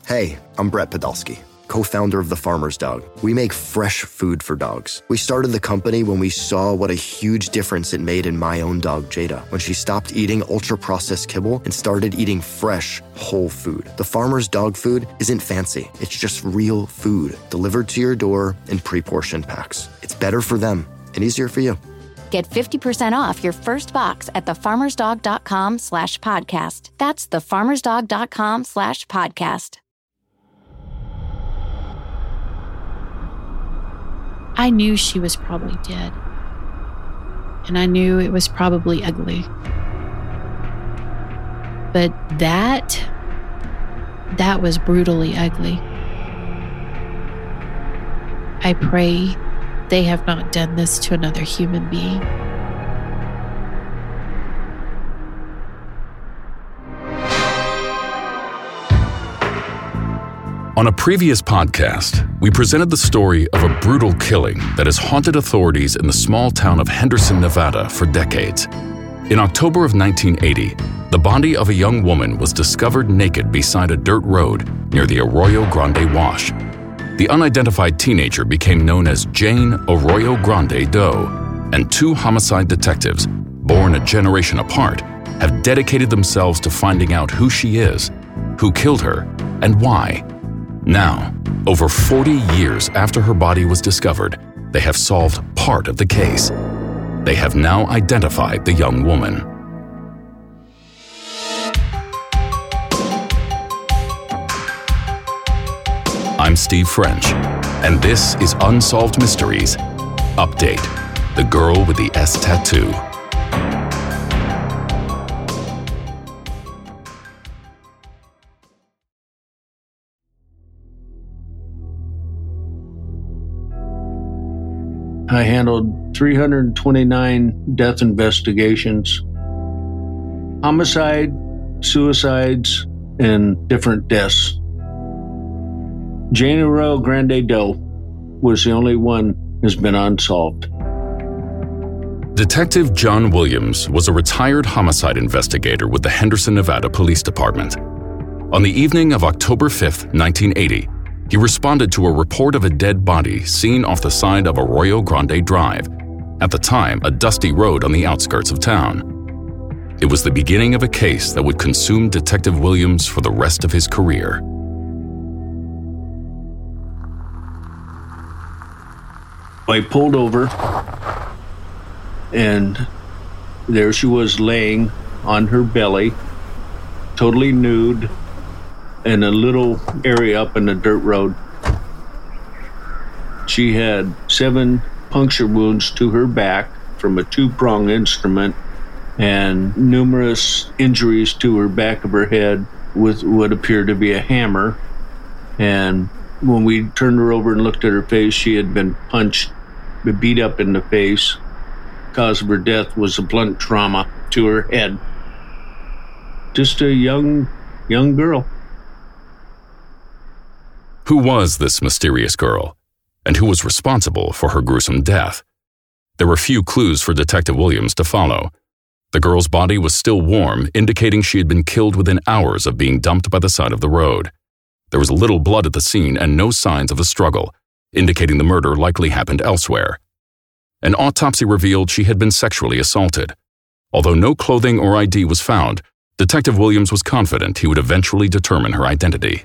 Hey, I'm Brett Podolsky, co-founder of The Farmer's Dog. We make fresh food for dogs. We started the company when we saw what a huge difference it made in my own dog, Jada, when she stopped eating ultra-processed kibble and started eating fresh, whole food. The Farmer's Dog food isn't fancy. It's just real food delivered to your door in pre-portioned packs. It's better for them and easier for you. Get 50% off your first box at thefarmersdog.com/podcast. That's thefarmersdog.com/podcast. I knew she was probably dead. And I knew it was probably ugly. But that was brutally ugly. I pray they have not done this to another human being. On a previous podcast, we presented the story of a brutal killing that has haunted authorities in the small town of Henderson, Nevada for decades. In October of 1980, the body of a young woman was discovered naked beside a dirt road near the Arroyo Grande Wash. The unidentified teenager became known as Jane Arroyo Grande Doe, and two homicide detectives, born a generation apart, have dedicated themselves to finding out who she is, who killed her, and why. Now, over 40 years after her body was discovered, they have solved part of the case. They have now identified the young woman. I'm Steve French, and this is Unsolved Mysteries. Update: The Girl with the S Tattoo. I handled 329 death investigations, homicide, suicides, and different deaths. Jane Arroyo Grande Doe was the only one that's been unsolved. Detective John Williams was a retired homicide investigator with the Henderson, Nevada Police Department. On the evening of October 5th, 1980, he responded to a report of a dead body seen off the side of Arroyo Grande Drive, at the time a dusty road on the outskirts of town. It was the beginning of a case that would consume Detective Williams for the rest of his career. I pulled over, and there she was laying on her belly, totally nude, in a little area up in the dirt road. She had 7 puncture wounds to her back from a 2-prong instrument and numerous injuries to her back of her head with what appeared to be a hammer. And when we turned her over and looked at her face, she had been punched, beat up in the face. The cause of her death was a blunt trauma to her head. Just a young girl. Who was this mysterious girl, and who was responsible for her gruesome death? There were few clues for Detective Williams to follow. The girl's body was still warm, indicating she had been killed within hours of being dumped by the side of the road. There was little blood at the scene and no signs of a struggle, indicating the murder likely happened elsewhere. An autopsy revealed she had been sexually assaulted. Although no clothing or ID was found, Detective Williams was confident he would eventually determine her identity.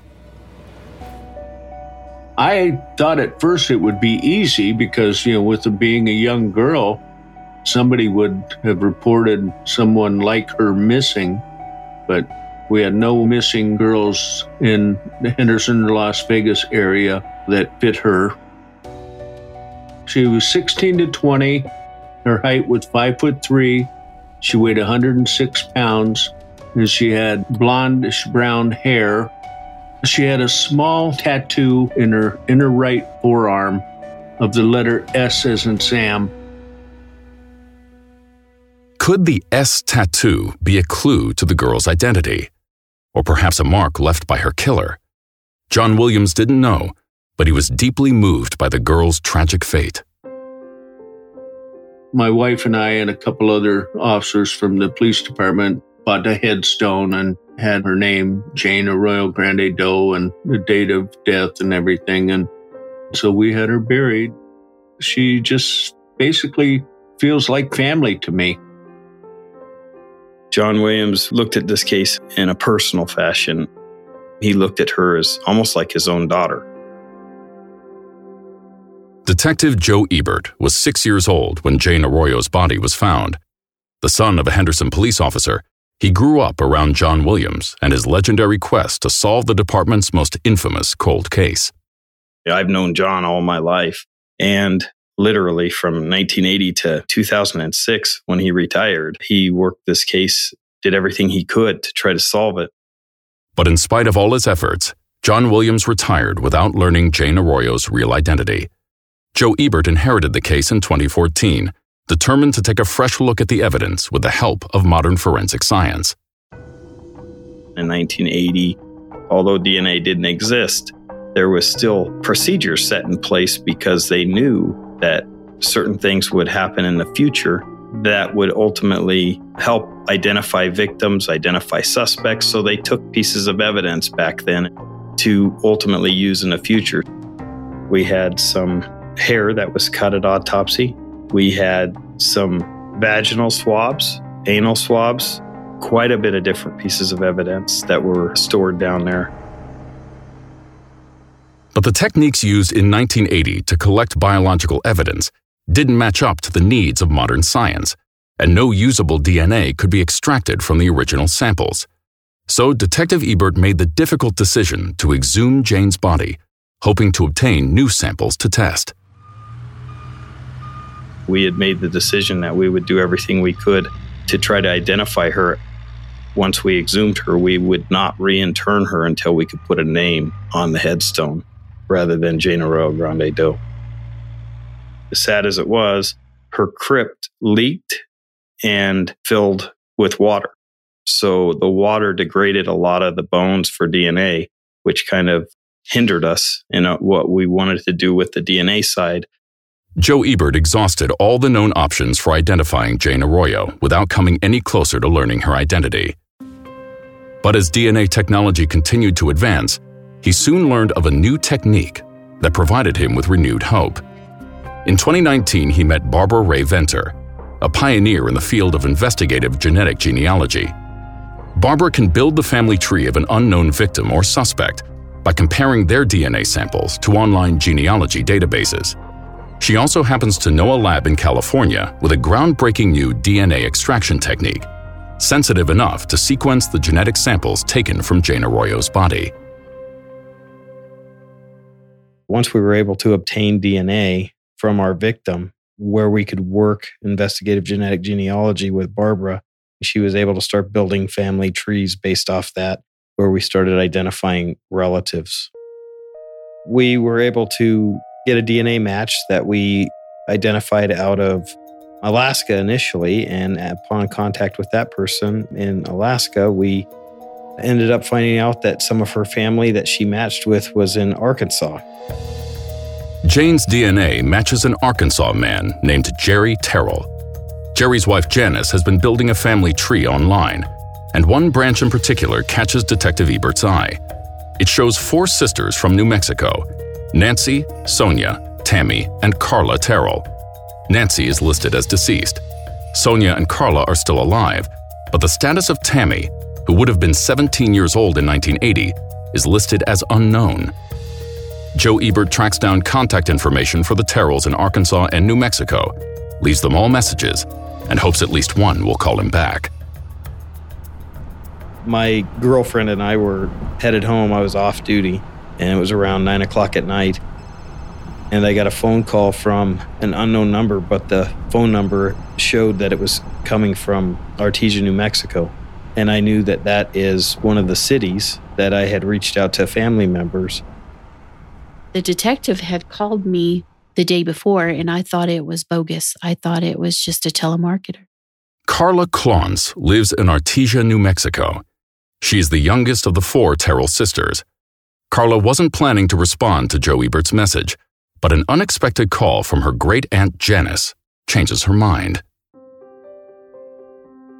I thought at first it would be easy because, with her being a young girl, somebody would have reported someone like her missing, but we had no missing girls in the Henderson or Las Vegas area that fit her. She was 16 to 20. Her height was 5'3". She weighed 106 pounds, and she had blondish brown hair. She had a small tattoo in her inner right forearm of the letter S as in Sam. Could the S tattoo be a clue to the girl's identity? Or perhaps a mark left by her killer? John Williams didn't know, but he was deeply moved by the girl's tragic fate. My wife and I and a couple other officers from the police department bought a headstone and had her name, Jane Arroyo Grande Doe, and the date of death and everything. And so we had her buried. She just basically feels like family to me. John Williams looked at this case in a personal fashion. He looked at her as almost like his own daughter. Detective Joe Ebert was 6 years old when Jane Arroyo's body was found. The son of a Henderson police officer, he grew up around John Williams and his legendary quest to solve the department's most infamous cold case. I've known John all my life, and literally from 1980 to 2006, when he retired, he worked this case, did everything he could to try to solve it. But in spite of all his efforts, John Williams retired without learning Jane Arroyo's real identity. Joe Ebert inherited the case in 2014, determined to take a fresh look at the evidence with the help of modern forensic science. In 1980, although DNA didn't exist, there was still procedures set in place because they knew that certain things would happen in the future that would ultimately help identify victims, identify suspects. So they took pieces of evidence back then to ultimately use in the future. We had some hair that was cut at autopsy. We had some vaginal swabs, anal swabs, quite a bit of different pieces of evidence that were stored down there. But the techniques used in 1980 to collect biological evidence didn't match up to the needs of modern science, and no usable DNA could be extracted from the original samples. So Detective Ebert made the difficult decision to exhume Jane's body, hoping to obtain new samples to test. We had made the decision that we would do everything we could to try to identify her. Once we exhumed her, we would not reintern her until we could put a name on the headstone rather than Jane Arroyo Grande Doe. As sad as it was, her crypt leaked and filled with water. So the water degraded a lot of the bones for DNA, which kind of hindered us in what we wanted to do with the DNA side. Joe Ebert exhausted all the known options for identifying Jane Arroyo without coming any closer to learning her identity. But as DNA technology continued to advance, he soon learned of a new technique that provided him with renewed hope. In 2019, he met Barbara Ray Venter, a pioneer in the field of investigative genetic genealogy. Barbara can build the family tree of an unknown victim or suspect by comparing their DNA samples to online genealogy databases. She also happens to know a lab in California with a groundbreaking new DNA extraction technique, sensitive enough to sequence the genetic samples taken from Jane Arroyo's body. Once we were able to obtain DNA from our victim, where we could work investigative genetic genealogy with Barbara, she was able to start building family trees based off that, where we started identifying relatives. We were able to get a DNA match that we identified out of Alaska initially, and upon contact with that person in Alaska, we ended up finding out that some of her family that she matched with was in Arkansas. Jane's DNA matches an Arkansas man named Jerry Terrell. Jerry's wife Janice has been building a family tree online, and one branch in particular catches Detective Ebert's eye. It shows 4 sisters from New Mexico: Nancy, Sonia, Tammy, and Carla Terrell. Nancy is listed as deceased. Sonia and Carla are still alive, but the status of Tammy, who would have been 17 years old in 1980, is listed as unknown. Joe Ebert tracks down contact information for the Terrells in Arkansas and New Mexico, leaves them all messages, and hopes at least one will call him back. My girlfriend and I were headed home. I was off duty, and it was around 9 o'clock at night. And I got a phone call from an unknown number, but the phone number showed that it was coming from Artesia, New Mexico. And I knew that that is one of the cities that I had reached out to family members. The detective had called me the day before, and I thought it was bogus. I thought it was just a telemarketer. Carla Clons lives in Artesia, New Mexico. She is the youngest of the 4 Terrell sisters. Carla wasn't planning to respond to Joe Ebert's message, but an unexpected call from her great-aunt Janice changes her mind.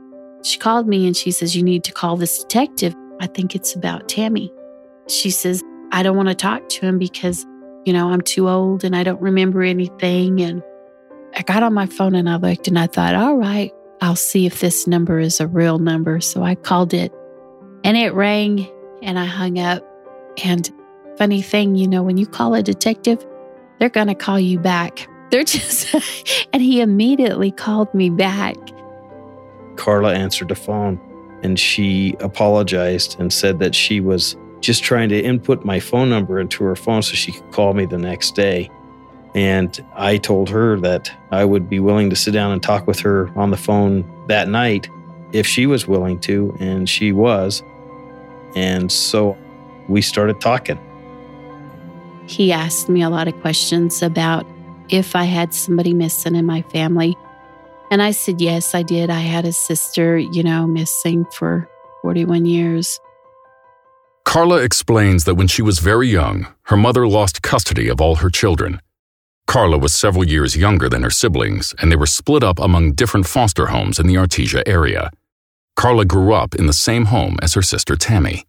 She called me and she says, you need to call this detective. I think it's about Tammy. She says, I don't want to talk to him because, I'm too old and I don't remember anything. And I got on my phone and I looked and I thought, all right, I'll see if this number is a real number. So I called it and it rang and I hung up. And funny thing, when you call a detective, they're going to call you back. They're just, and he immediately called me back. Carla answered the phone and she apologized and said that she was just trying to input my phone number into her phone so she could call me the next day. And I told her that I would be willing to sit down and talk with her on the phone that night if she was willing to, and she was. And so we started talking. He asked me a lot of questions about if I had somebody missing in my family. And I said, yes, I did. I had a sister, missing for 41 years. Carla explains that when she was very young, her mother lost custody of all her children. Carla was several years younger than her siblings, and they were split up among different foster homes in the Artesia area. Carla grew up in the same home as her sister Tammy.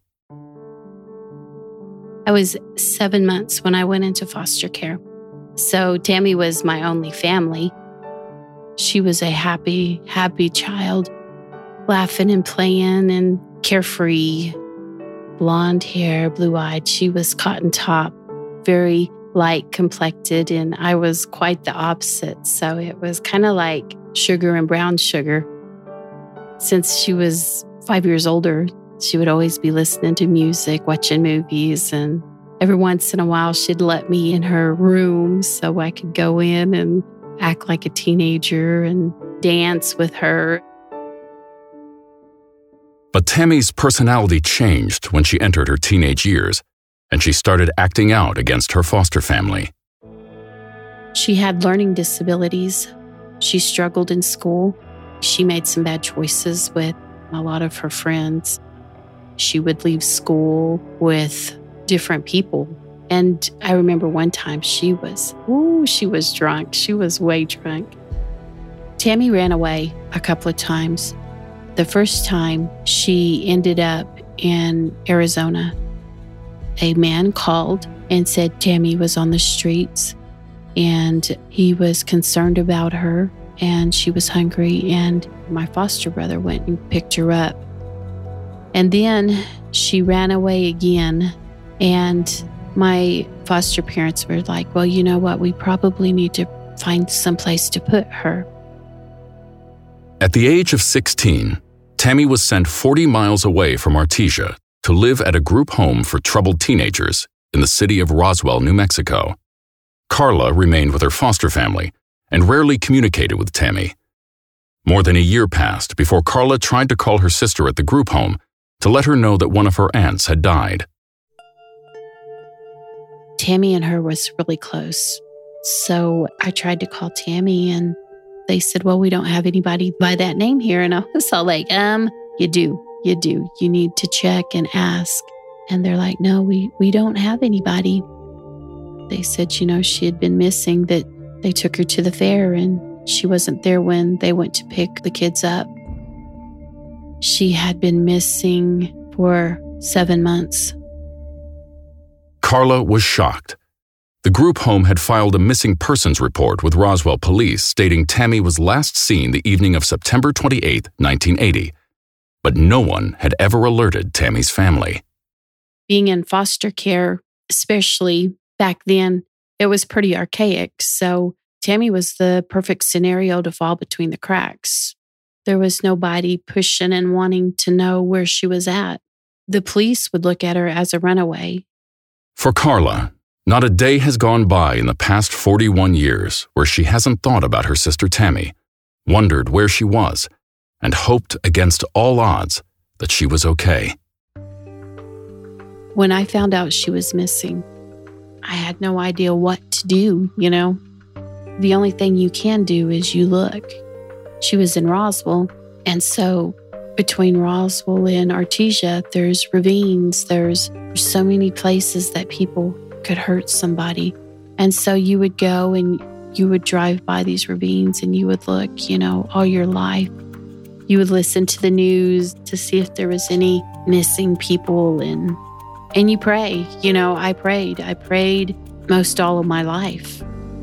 I was 7 months when I went into foster care. So Tammy was my only family. She was a happy, happy child, laughing and playing and carefree. Blonde hair, blue-eyed. She was cotton top, very light complected, and I was quite the opposite. So it was kind of like sugar and brown sugar. Since she was 5 years older, she would always be listening to music, watching movies, and every once in a while she'd let me in her room so I could go in and act like a teenager and dance with her. But Tammy's personality changed when she entered her teenage years, and she started acting out against her foster family. She had learning disabilities. She struggled in school. She made some bad choices with a lot of her friends. She would leave school with different people. And I remember one time she was drunk. She was way drunk. Tammy ran away a couple of times. The first time, she ended up in Arizona. A man called and said Tammy was on the streets and he was concerned about her and she was hungry, and my foster brother went and picked her up. And then she ran away again, and my foster parents were like, well, you know what? We probably need to find some place to put her. At the age of 16, Tammy was sent 40 miles away from Artesia to live at a group home for troubled teenagers in the city of Roswell, New Mexico. Carla remained with her foster family and rarely communicated with Tammy. More than a year passed before Carla tried to call her sister at the group home to let her know that one of her aunts had died. Tammy and her was really close. So I tried to call Tammy and they said, well, we don't have anybody by that name here. And I was all like, you do. You need to check and ask. And they're like, no, we don't have anybody. They said, she had been missing, that they took her to the fair and she wasn't there when they went to pick the kids up. She had been missing for 7 months. Carla was shocked. The group home had filed a missing persons report with Roswell police stating Tammy was last seen the evening of September 28, 1980. But no one had ever alerted Tammy's family. Being in foster care, especially back then, it was pretty archaic. So Tammy was the perfect scenario to fall between the cracks. There was nobody pushing and wanting to know where she was at. The police would look at her as a runaway. For Carla, not a day has gone by in the past 41 years where she hasn't thought about her sister Tammy, wondered where she was, and hoped against all odds that she was okay. When I found out she was missing, I had no idea what to do, The only thing you can do is you look. She was in Roswell, and so between Roswell and Artesia, there's ravines, there's so many places that people could hurt somebody. And so you would go and you would drive by these ravines and you would look, all your life. You would listen to the news to see if there was any missing people, and you pray. I prayed most all of my life.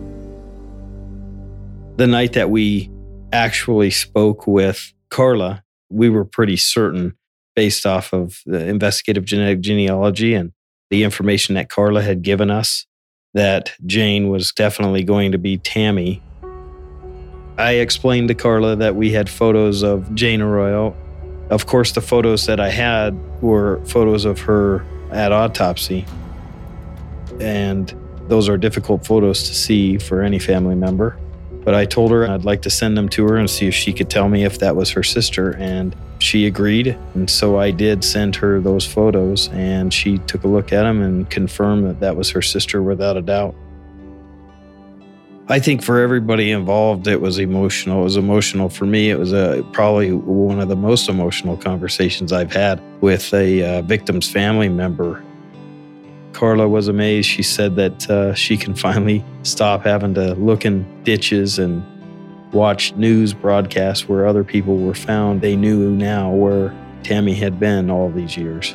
The night that we actually spoke with Carla, we were pretty certain, based off of the investigative genetic genealogy and the information that Carla had given us, that Jane was definitely going to be Tammy. I explained to Carla that we had photos of Jane Arroyo. Of course, the photos that I had were photos of her at autopsy. And those are difficult photos to see for any family member. But I told her I'd like to send them to her and see if she could tell me if that was her sister. And she agreed. And so I did send her those photos, and she took a look at them and confirmed that that was her sister without a doubt. I think for everybody involved, it was emotional. It was emotional for me. It was probably one of the most emotional conversations I've had with a victim's family member. Carla was amazed. She said that she can finally stop having to look in ditches and watch news broadcasts where other people were found. They knew now where Tammy had been all these years.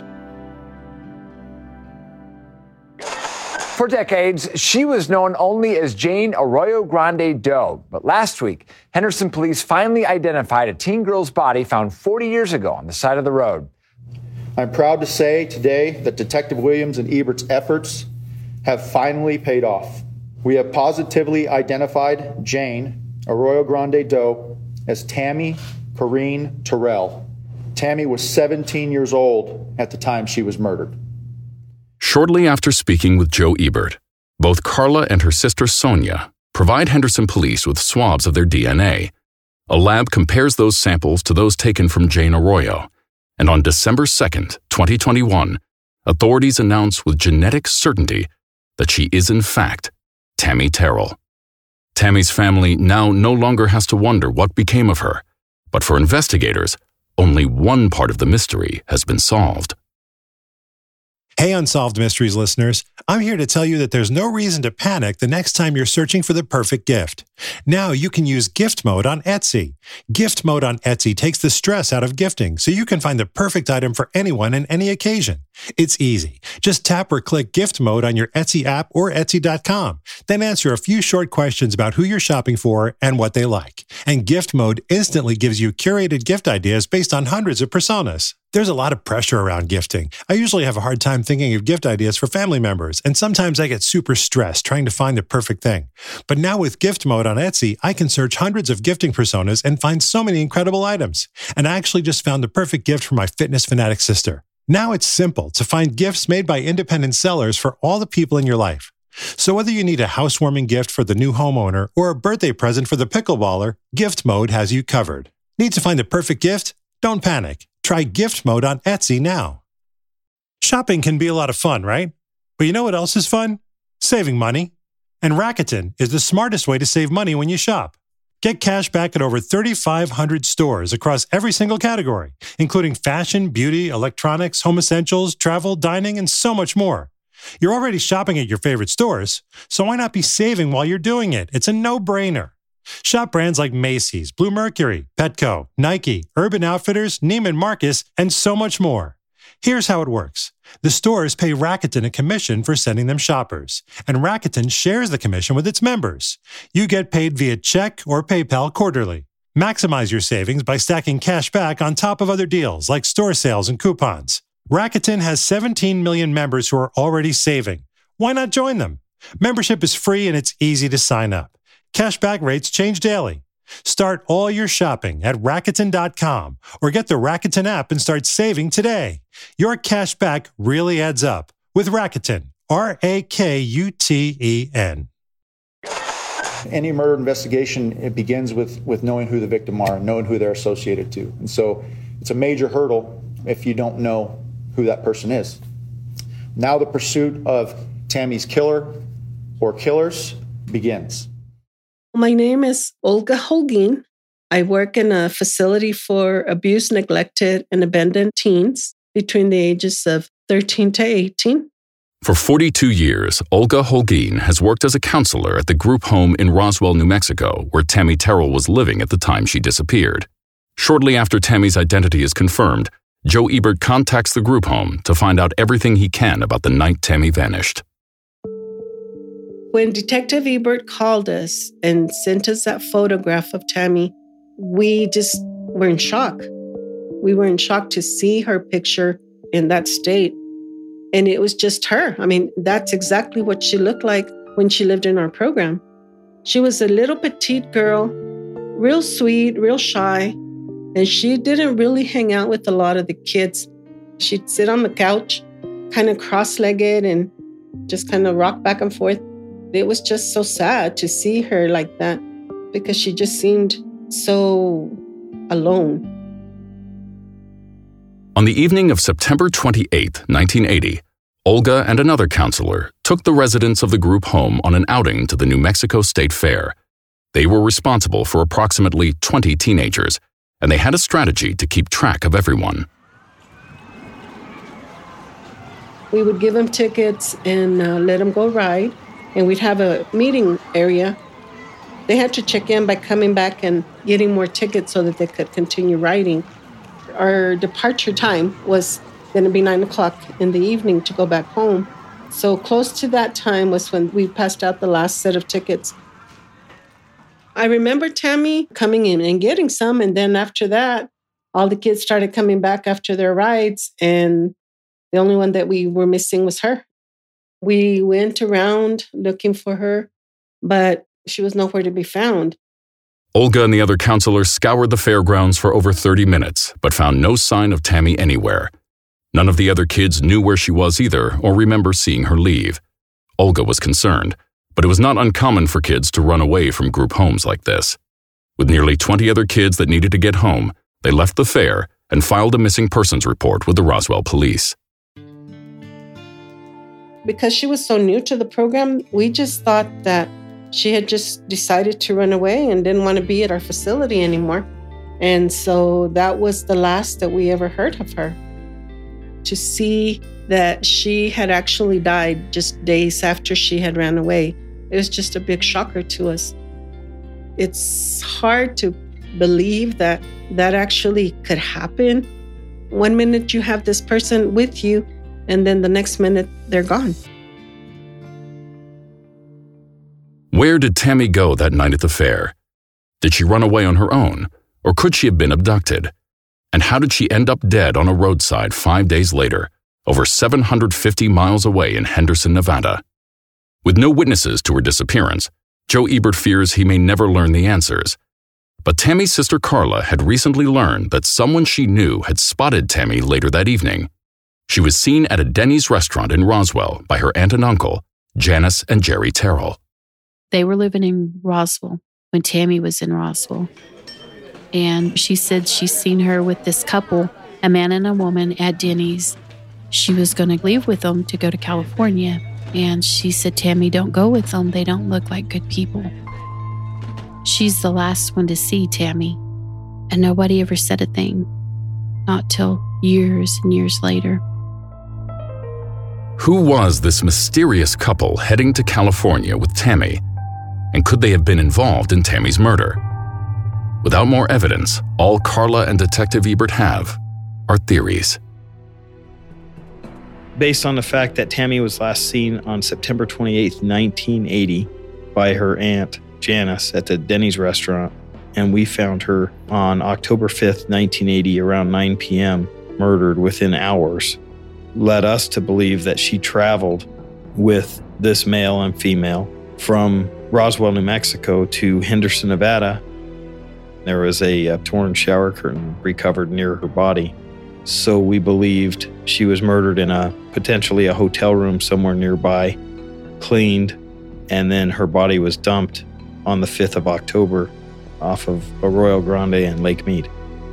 For decades, she was known only as Jane Arroyo Grande Doe. But last week, Henderson police finally identified a teen girl's body found 40 years ago on the side of the road. I'm proud to say today that Detective Williams and Ebert's efforts have finally paid off. We have positively identified Jane Arroyo Grande Doe as Tammy Corrine Terrell. Tammy was 17 years old at the time she was murdered. Shortly after speaking with Joe Ebert, both Carla and her sister Sonia provide Henderson police with swabs of their DNA. A lab compares those samples to those taken from Jane Arroyo, and on December 2nd, 2021, authorities announce with genetic certainty that she is in fact Tammy Terrell. Tammy's family now no longer has to wonder what became of her, but for investigators, only one part of the mystery has been solved. Hey, Unsolved Mysteries listeners, I'm here to tell you that there's no reason to panic the next time you're searching for the perfect gift. Now you can use gift mode on Etsy. Gift mode on Etsy takes the stress out of gifting so you can find the perfect item for anyone and any occasion. It's easy. Just tap or click gift mode on your Etsy app or Etsy.com. Then answer a few short questions about who you're shopping for and what they like. And gift mode instantly gives you curated gift ideas based on hundreds of personas. There's a lot of pressure around gifting. I usually have a hard time thinking of gift ideas for family members, and sometimes I get super stressed trying to find the perfect thing. But now with gift mode on Etsy, I can search hundreds of gifting personas and find so many incredible items. And I actually just found the perfect gift for my fitness fanatic sister. Now it's simple to find gifts made by independent sellers for all the people in your life. So whether you need a housewarming gift for the new homeowner or a birthday present for the pickleballer, gift mode has you covered. Need to find the perfect gift? Don't panic. Try gift mode on Etsy now. Shopping can be a lot of fun, right? But you know what else is fun? Saving money. And Rakuten is the smartest way to save money when you shop. Get cash back at over 3,500 stores across every single category, including fashion, beauty, electronics, home essentials, travel, dining, and so much more. You're already shopping at your favorite stores, so why not be saving while you're doing it? It's a no-brainer. Shop brands like Macy's, Blue Mercury, Petco, Nike, Urban Outfitters, Neiman Marcus, and so much more. Here's how it works. The stores pay Rakuten a commission for sending them shoppers, and Rakuten shares the commission with its members. You get paid via check or PayPal quarterly. Maximize your savings by stacking cash back on top of other deals like store sales and coupons. Rakuten has 17 million members who are already saving. Why not join them? Membership is free and it's easy to sign up. Cashback rates change daily. Start all your shopping at Rakuten.com or get the Rakuten app and start saving today. Your cash back really adds up with Rakuten. Rakuten. Any murder investigation, it begins with knowing who the victim are and knowing who they're associated to. And so it's a major hurdle if you don't know who that person is. Now the pursuit of Tammy's killer or killers begins. My name is Olga Holguin. I work in a facility for abused, neglected, and abandoned teens between the ages of 13 to 18. For 42 years, Olga Holguin has worked as a counselor at the group home in Roswell, New Mexico, where Tammy Terrell was living at the time she disappeared. Shortly after Tammy's identity is confirmed, Joe Ebert contacts the group home to find out everything he can about the night Tammy vanished. When Detective Ebert called us and sent us that photograph of Tammy, we just were in shock. We were in shock to see her picture in that state. And it was just her. I mean, that's exactly what she looked like when she lived in our program. She was a little petite girl, real sweet, real shy. And she didn't really hang out with a lot of the kids. She'd sit on the couch, kind of cross-legged and just kind of rock back and forth. It was just so sad to see her like that because she just seemed so alone. On the evening of September 28, 1980, Olga and another counselor took the residents of the group home on an outing to the New Mexico State Fair. They were responsible for approximately 20 teenagers, and they had a strategy to keep track of everyone. We would give them tickets and let them go ride, and we'd have a meeting area. They had to check in by coming back and getting more tickets so that they could continue riding. Our departure time was going to be 9 o'clock in the evening to go back home. So close to that time was when we passed out the last set of tickets. I remember Tammy coming in and getting some, and then after that, all the kids started coming back after their rides, and the only one that we were missing was her. We went around looking for her, but she was nowhere to be found. Olga and the other counselors scoured the fairgrounds for over 30 minutes, but found no sign of Tammy anywhere. None of the other kids knew where she was either or remember seeing her leave. Olga was concerned, but it was not uncommon for kids to run away from group homes like this. With nearly 20 other kids that needed to get home, they left the fair and filed a missing persons report with the Roswell police. Because she was so new to the program, we just thought that she had just decided to run away and didn't want to be at our facility anymore. And so that was the last that we ever heard of her. To see that she had actually died just days after she had ran away, it was just a big shocker to us. It's hard to believe that that actually could happen. One minute you have this person with you, and then the next minute they're gone. Where did Tammy go that night at the fair? Did she run away on her own, or could she have been abducted? And how did she end up dead on a roadside 5 days later, over 750 miles away in Henderson, Nevada? With no witnesses to her disappearance, Joe Ebert fears he may never learn the answers. But Tammy's sister Carla had recently learned that someone she knew had spotted Tammy later that evening. She was seen at a Denny's restaurant in Roswell by her aunt and uncle, Janice and Jerry Terrell. They were living in Roswell when Tammy was in Roswell. And she said she's seen her with this couple, a man and a woman, at Denny's. She was going to leave with them to go to California. And she said, Tammy, don't go with them. They don't look like good people. She's the last one to see Tammy. And nobody ever said a thing. Not till years and years later. Who was this mysterious couple heading to California with Tammy? And could they have been involved in Tammy's murder? Without more evidence, all Carla and Detective Ebert have are theories. Based on the fact that Tammy was last seen on September 28, 1980, by her aunt Janice at the Denny's restaurant, and we found her on October 5th, 1980, around 9 p.m., murdered within hours, led us to believe that she traveled with this male and female from Roswell, New Mexico to Henderson, Nevada. There was a torn shower curtain recovered near her body. So we believed she was murdered in potentially a hotel room somewhere nearby, cleaned, and then her body was dumped on the 5th of October off of Arroyo Grande and Lake Mead.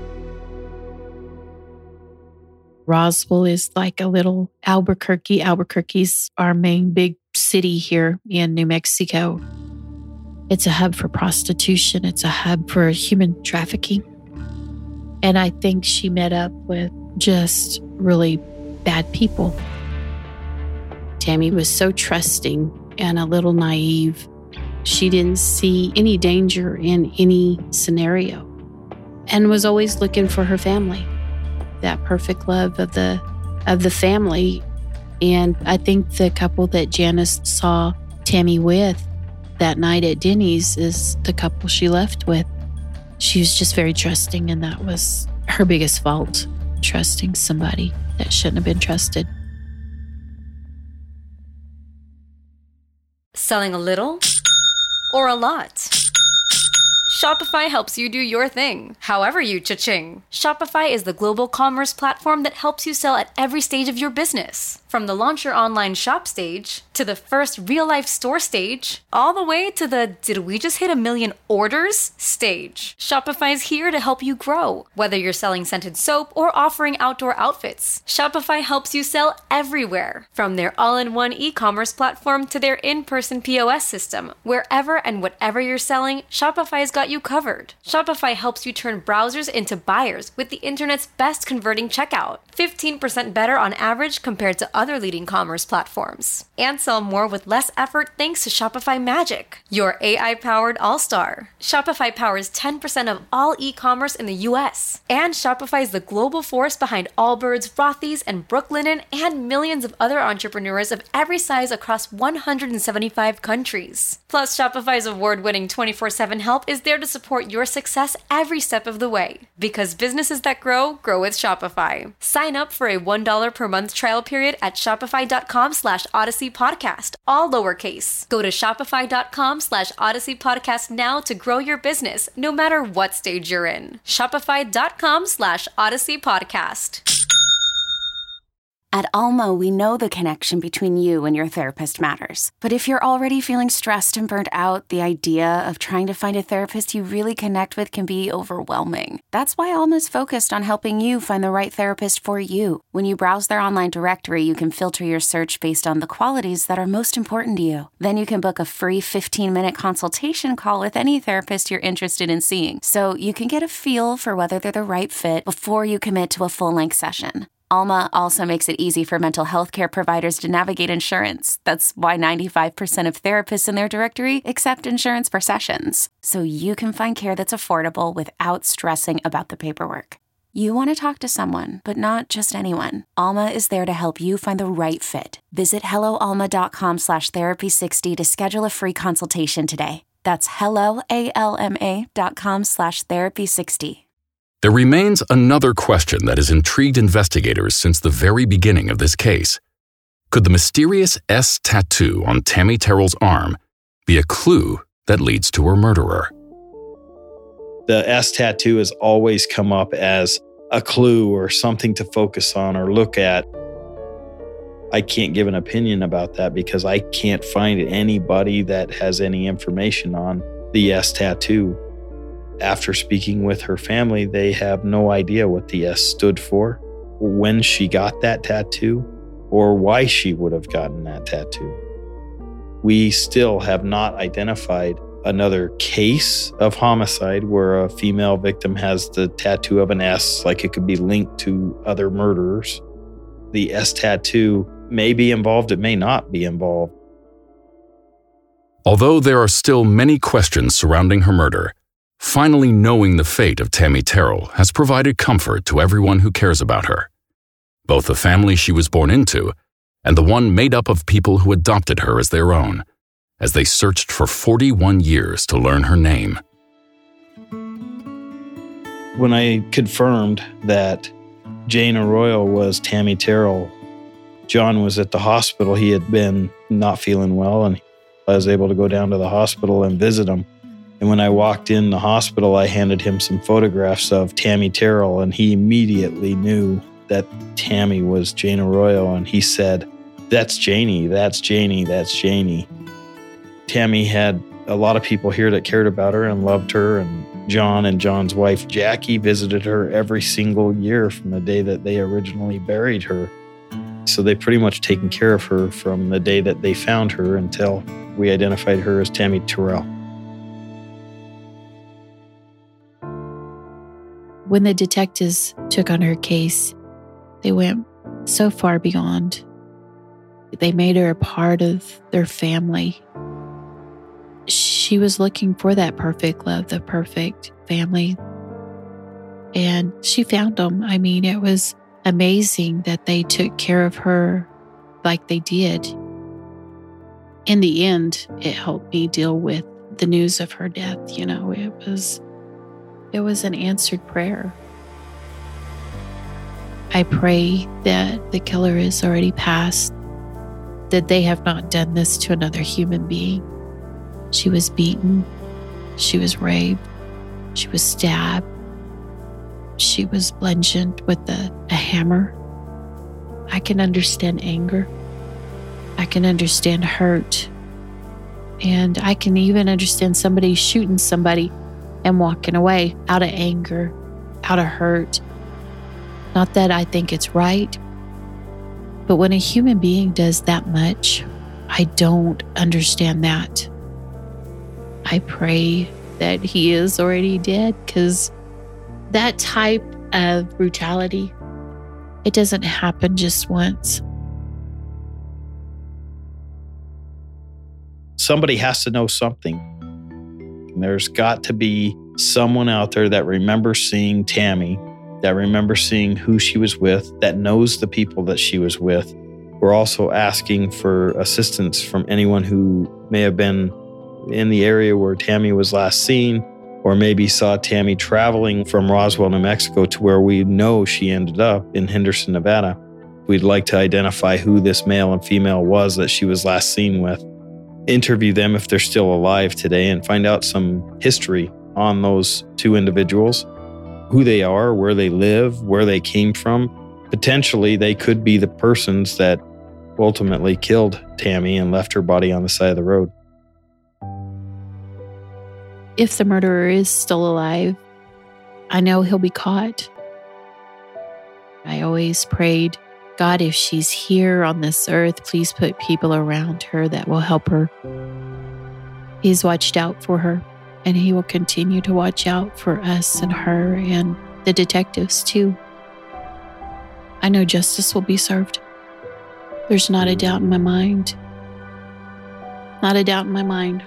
Roswell is like a little Albuquerque. Albuquerque's our main big city here in New Mexico. It's a hub for prostitution. It's a hub for human trafficking. And I think she met up with just really bad people. Tammy was so trusting and a little naive. She didn't see any danger in any scenario. and was always looking for her family, that perfect love of the family. And I think the couple that Janice saw Tammy with that night at Denny's is the couple she left with. She was just very trusting, and that was her biggest fault, trusting somebody that shouldn't have been trusted. Selling a little or a lot? Shopify helps you do your thing, however you cha-ching. Shopify is the global commerce platform that helps you sell at every stage of your business. From the launch your online shop stage, to the first real-life store stage, all the way to the did we just hit 1 million orders stage. Shopify is here to help you grow. Whether you're selling scented soap or offering outdoor outfits, Shopify helps you sell everywhere. From their all-in-one e-commerce platform to their in-person POS system, wherever and whatever you're selling, Shopify's got you covered. Shopify helps you turn browsers into buyers with the internet's best converting checkout. 15% better on average compared to other leading commerce platforms. And sell more with less effort thanks to Shopify Magic, your AI-powered all-star. Shopify powers 10% of all e-commerce in the US. And Shopify is the global force behind Allbirds, Rothy's, and Brooklinen, and millions of other entrepreneurs of every size across 175 countries. Plus, Shopify's award-winning 24/7 help is there to support your success every step of the way. Because businesses that grow, grow with Shopify. Sign up for a $1 per month trial period at shopify.com/Odyssey Podcast, all lowercase. Go to shopify.com/Odyssey Podcast now to grow your business, no matter what stage you're in. Shopify.com/Odyssey Podcast. At Alma, we know the connection between you and your therapist matters. But if you're already feeling stressed and burnt out, the idea of trying to find a therapist you really connect with can be overwhelming. That's why Alma's focused on helping you find the right therapist for you. When you browse their online directory, you can filter your search based on the qualities that are most important to you. Then you can book a free 15-minute consultation call with any therapist you're interested in seeing, so you can get a feel for whether they're the right fit before you commit to a full-length session. Alma also makes it easy for mental health care providers to navigate insurance. That's why 95% of therapists in their directory accept insurance for sessions. So you can find care that's affordable without stressing about the paperwork. You want to talk to someone, but not just anyone. Alma is there to help you find the right fit. Visit helloalma.com/therapy60 to schedule a free consultation today. That's helloalma.com/therapy60. There remains another question that has intrigued investigators since the very beginning of this case. Could the mysterious S tattoo on Tammy Terrell's arm be a clue that leads to her murderer? The S tattoo has always come up as a clue or something to focus on or look at. I can't give an opinion about that because I can't find anybody that has any information on the S tattoo. After speaking with her family, they have no idea what the S stood for, when she got that tattoo, or why she would have gotten that tattoo. We still have not identified another case of homicide where a female victim has the tattoo of an S, like it could be linked to other murderers. The S tattoo may be involved, it may not be involved. Although there are still many questions surrounding her murder, finally knowing the fate of Tammy Terrell has provided comfort to everyone who cares about her, both the family she was born into and the one made up of people who adopted her as their own, as they searched for 41 years to learn her name. When I confirmed that Jane Arroyo was Tammy Terrell, John was at the hospital. He had been not feeling well, and I was able to go down to the hospital and visit him. And when I walked in the hospital, I handed him some photographs of Tammy Terrell, and he immediately knew that Tammy was Jane Arroyo. And he said, "That's Janie, that's Janie, that's Janie." Tammy had a lot of people here that cared about her and loved her. And John and John's wife, Jackie, visited her every single year from the day that they originally buried her. So they pretty much taken care of her from the day that they found her until we identified her as Tammy Terrell. When the detectives took on her case, they went so far beyond. They made her a part of their family. She was looking for that perfect love, the perfect family. And she found them. I mean, it was amazing that they took care of her like they did. In the end, it helped me deal with the news of her death. You know, it was an answered prayer. I pray that the killer is already passed, that they have not done this to another human being. She was beaten, she was raped, she was stabbed, she was bludgeoned with a hammer. I can understand anger. I can understand hurt. And I can even understand somebody shooting somebody and walking away out of anger, out of hurt. Not that I think it's right, but when a human being does that much, I don't understand that. I pray that he is already dead, because that type of brutality, it doesn't happen just once. Somebody has to know something. There's got to be someone out there that remembers seeing Tammy, that remembers seeing who she was with, that knows the people that she was with. We're also asking for assistance from anyone who may have been in the area where Tammy was last seen, or maybe saw Tammy traveling from Roswell, New Mexico to where we know she ended up in Henderson, Nevada. We'd like to identify who this male and female was that she was last seen with. Interview them if they're still alive today and find out some history on those two individuals, who they are, where they live, where they came from. Potentially, they could be the persons that ultimately killed Tammy and left her body on the side of the road. If the murderer is still alive, I know he'll be caught. I always prayed, God, if she's here on this earth, please put people around her that will help her. He's watched out for her, and he will continue to watch out for us and her and the detectives too. I know justice will be served. There's not a doubt in my mind. Not a doubt in my mind.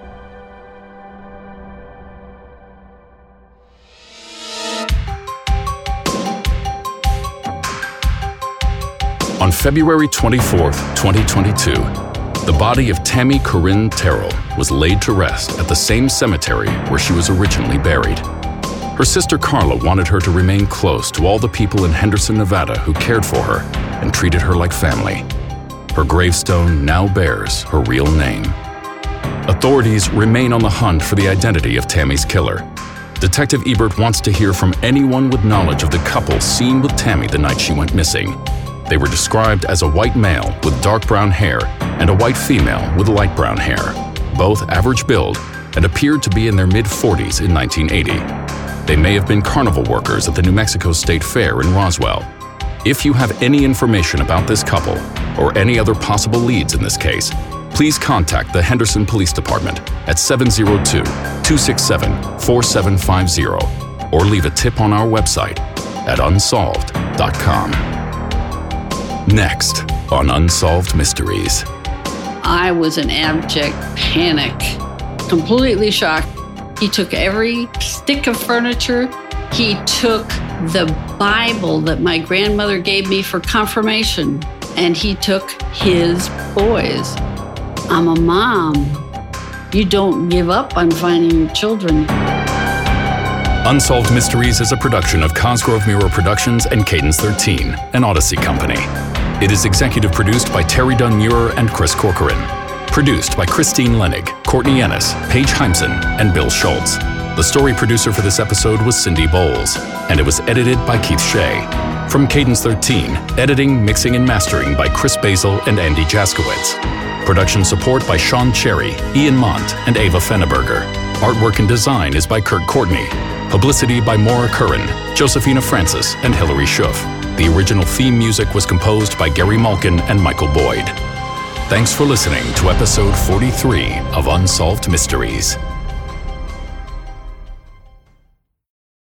On February 24th, 2022, the body of Tammy Corinne Terrell was laid to rest at the same cemetery where she was originally buried. Her sister Carla wanted her to remain close to all the people in Henderson, Nevada who cared for her and treated her like family. Her gravestone now bears her real name. Authorities remain on the hunt for the identity of Tammy's killer. Detective Ebert wants to hear from anyone with knowledge of the couple seen with Tammy the night she went missing. They were described as a white male with dark brown hair and a white female with light brown hair, both average build and appeared to be in their mid-40s in 1980. They may have been carnival workers at the New Mexico State Fair in Roswell. If you have any information about this couple or any other possible leads in this case, please contact the Henderson Police Department at 702-267-4750 or leave a tip on our website at unsolved.com. Next on Unsolved Mysteries. I was in abject panic, completely shocked. He took every stick of furniture. He took the Bible that my grandmother gave me for confirmation, and he took his boys. I'm a mom. You don't give up on finding your children. Unsolved Mysteries is a production of Cosgrove Miro Productions and Cadence 13, an Odyssey company. It is executive produced by Terry Dunn Muir and Chris Corcoran. Produced by Christine Lenig, Courtney Ennis, Paige Heimson, and Bill Schultz. The story producer for this episode was Cindy Bowles, and it was edited by Keith Shea. From Cadence 13, editing, mixing, and mastering by Chris Basil and Andy Jaskowitz. Production support by Sean Cherry, Ian Mont, and Ava Fenneberger. Artwork and design is by Kurt Courtney. Publicity by Maura Curran, Josephina Francis, and Hilary Schuff. The original theme music was composed by Gary Malkin and Michael Boyd. Thanks for listening to episode 43 of Unsolved Mysteries.